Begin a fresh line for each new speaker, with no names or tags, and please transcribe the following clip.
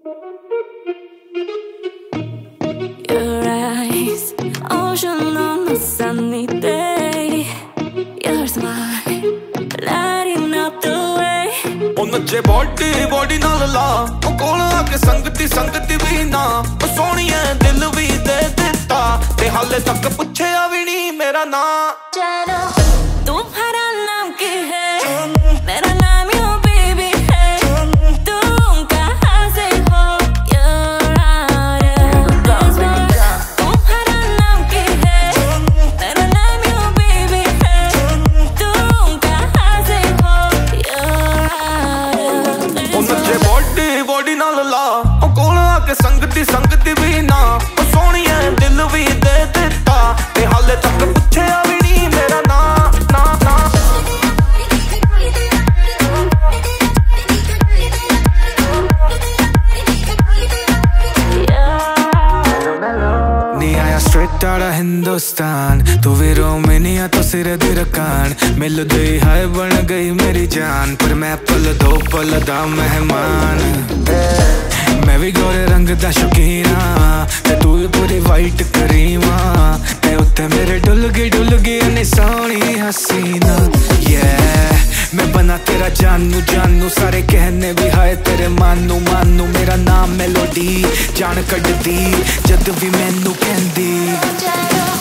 Your eyes, ocean on a sunny day. Your smile, lighting up the way.
ओ नचे body body नाल ला, ओ कोल आके संगती संगती भी ना, ओ सोहणिए दिल भी दे दिता, ते हाले तक पुछया भी नहीं मेरा नाम।
जानो तुम्हारा नाम क्या है? मेरा नाम यो बेबी है। तुम कहाँ से हो? You're out of this world। तुम्हारा नाम क्या है? मेरा नाम यो बेबी है। तुम कहाँ से हो? You're out of this world।
ओ नचे बॉडी बॉडी नाल ला, ओ कोल आके संगती संगती भी ना, ओ सोहणिए दिल भी दे दिता, ते हाले तक पुछया भी नहीं मेरा नाम ना ना। नी आया स्ट्रेट आउट ऑफ हिंदुस्तान, तू भी रोमिनिया तो सिर दी रकान, मिल गई है बन गई मेरी जान, पर मैं पल दो पल दा मेहमान। मैं भी गोरे रंग दा शौकीना, ते तू भी पूरी वाइट करीमा, ते उत्ते मेरे डुल गई इन्नी सोहनी हसीना। मैं बना तेरा जानू जानू, सारे कहने भी हाय तेरे मानू मानू, मेरा नाम मेलोडी जान कड्डी जद भी मैनू कहंदी।